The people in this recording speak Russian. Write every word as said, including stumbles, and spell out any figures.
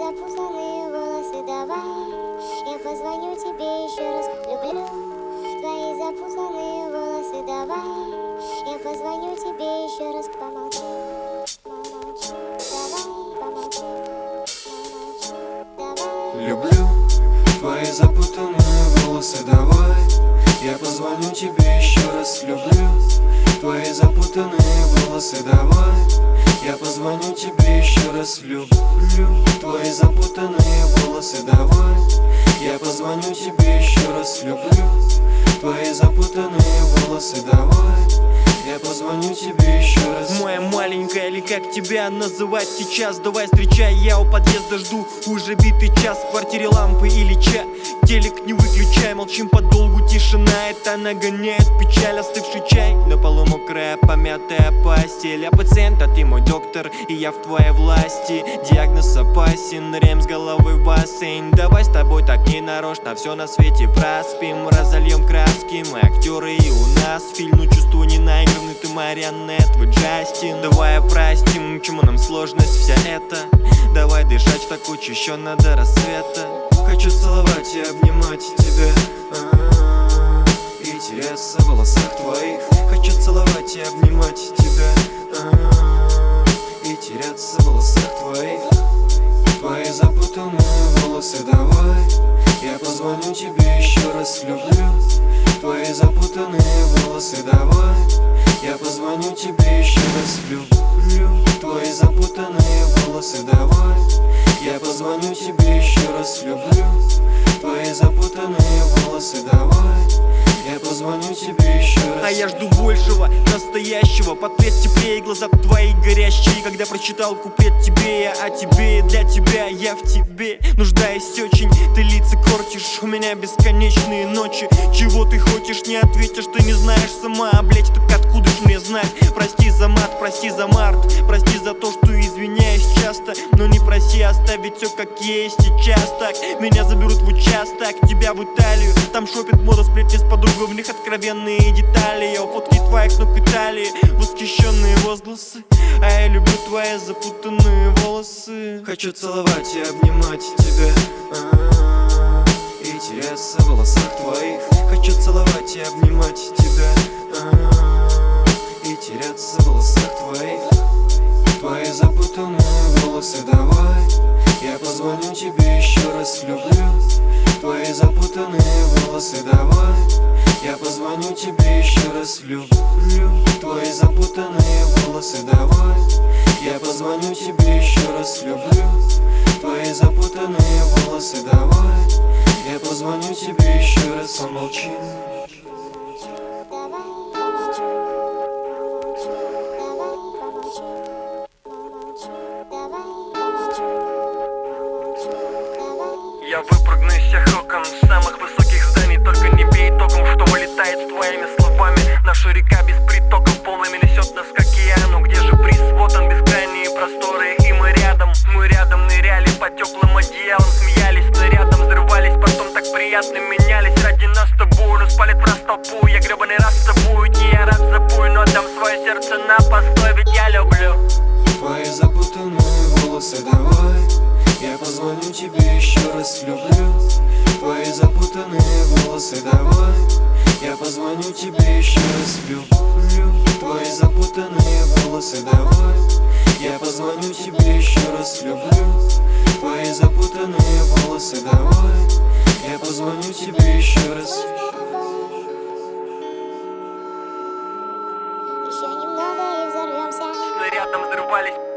запутанные волосы, давай я позвоню тебе еще раз. Люблю твои запутанные волосы, давай я позвоню тебе еще раз. Помолчи, помолчи, давай, помолчи, помолчи, давай. Люблю твои запутанные волосы, давай я позвоню тебе еще раз. Люблю твои запутанные волосы, давай я позвоню тебе еще раз. Люблю твои запутанные волосы, давай я позвоню тебе еще раз. Люблю твои запутанные волосы, давай я позвоню тебе еще раз. Моя маленькая, или как тебя называть сейчас? Давай встречай, я у подъезда жду уже битый час. В квартире лампы или ча, телек не выключай. Молчим подолгу, тишина, это нагоняет печаль. Остывший чай, на полу мокрая помятая постель. Я пациент, а ты мой доктор, и я в твоей власти. Диагноз опасен, рем с головы в бассейн. Давай с тобой так не нарочно, все на свете проспим. Разольем краски, мы актеры, и у нас фильм. Ну чувствую не наигранный, ты марионет, вы Джастин. Давай простим, чему нам сложность вся эта. Давай дышать так учащенно до рассвета. Хочу целовать и обнимать тебя, а-а-а, и теряться в волосах твоих. Хочу целовать и обнимать тебя, а-а-а, и теряться в волосах твоих. Твои запутанные волосы, давай я позвоню тебе еще раз. Люблю твои запутанные волосы, давай я позвоню тебе еще раз. Люблю твои запутанные волосы, давай я позвоню тебе еще раз. Люблю твои запутанные волосы, давай я позвоню тебе еще раз. А я жду большего, настоящего. Портрет теплее, глаза твои горящие. Когда прочитал куплет тебе я, а тебе и для тебя я в тебе. Нуждаюсь очень, ты лица кортишь. У меня бесконечные ночи. Чего ты хочешь, не ответишь, ты не знаешь сама. А блять, так откуда ж мне знать? Прости за мат, прости за март. Прости за то, что извиняюсь часто. Но не проси оставить все как есть сейчас. Так меня заберут в участок, тебя в Италию. Там шопинг, мода, сплетни с подругой, в них откровенные детали. Я у фотки твоих ног Италии, восхищенные возгласы. А я люблю твои запутанные волосы. Хочу целовать и обнимать тебя, а-а-а, и теряться в волосах твоих. Хочу целовать и обнимать тебя, а-а-а, и теряться в волосах твоих. Твои запутанные волосы, давай я позвоню тебе еще раз. Люблю твои запутанные волосы, давай я позвоню тебе еще раз. Люблю твои запутанные волосы, давай я позвоню тебе еще раз. Люблю твои запутанные волосы, давай я позвоню тебе еще раз. Помолчи. Я выпрыгну из всех окон, с самых высоких зданий. Только не бей током, что вылетает с твоими словами. Наша река без притоков полными несет нас к океану. Где же приз? Вот он, бескрайние просторы. И мы рядом, мы рядом ныряли под теплым одеялом. Смеялись, снарядом взрывались, потом так приятно менялись. Ради нас с тобой, но спалит раз толпу. Я гребаный раз с тобой, не я рад забой, но отдам свое сердце на постой, ведь я люблю твои запутанные волосы, давай я позвоню тебе еще раз. Люблю твои запутанные волосы, давай я позвоню тебе еще раз. Люблю твои запутанные волосы, давай я позвоню тебе еще раз. Люблю твои запутанные волосы, давай я позвоню тебе еще раз. Еще немного и взорвемся. снарядом взрывались.